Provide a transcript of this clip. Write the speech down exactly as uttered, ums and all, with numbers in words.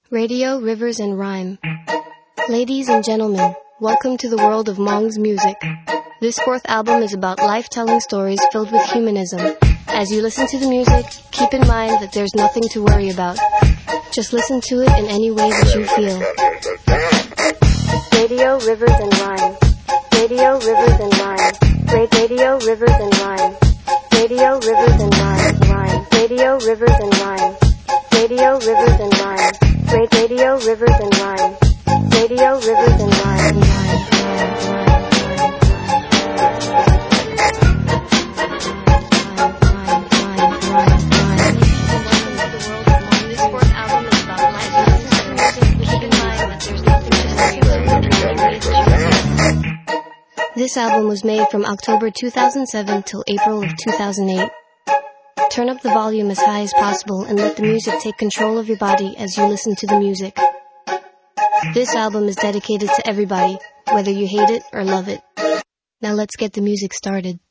Radio, Rivers, and Rhyme. Ladies and gentlemen, welcome to the world of Hmong's music. This fourth album is about life-telling stories filled with humanism. As you listen to the music, keep in mind that there's nothing to worry about. Just listen to it in any way that you feel. Radio, Rivers, and Rhyme. Radio, Rivers, and Rhyme. Ra- Radio, Rivers, and Rhyme. Radio, Rivers, and Rhyme. Rhyme. Radio, Rivers, and Rhyme. Radio, Rivers, and Rhyme. Ra- Radio, Rivers, and Rhyme. Radio, Rivers, and Rhyme. This album was made from October two thousand seven till April of two thousand eight. Turn up the volume as high as possible and let the music take control of your body as you listen to the music. This album is dedicated to everybody, whether you hate it or love it. Now let's get the music started.